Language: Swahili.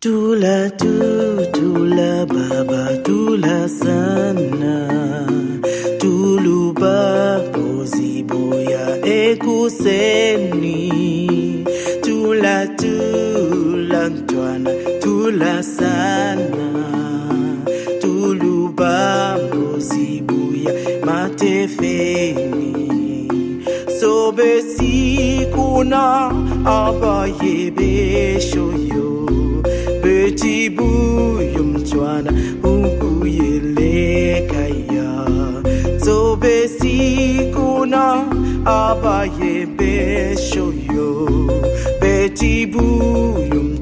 Tula baba tula sana Tulu babo ziboya ekuseni Tula ntwana tula sana Tulu babo ziboya matefeni Sobe sikuna abaye beshoyo Betibu yumchwana ukuyelekaya Zobe sikuna abaye beshoyo Betibu yum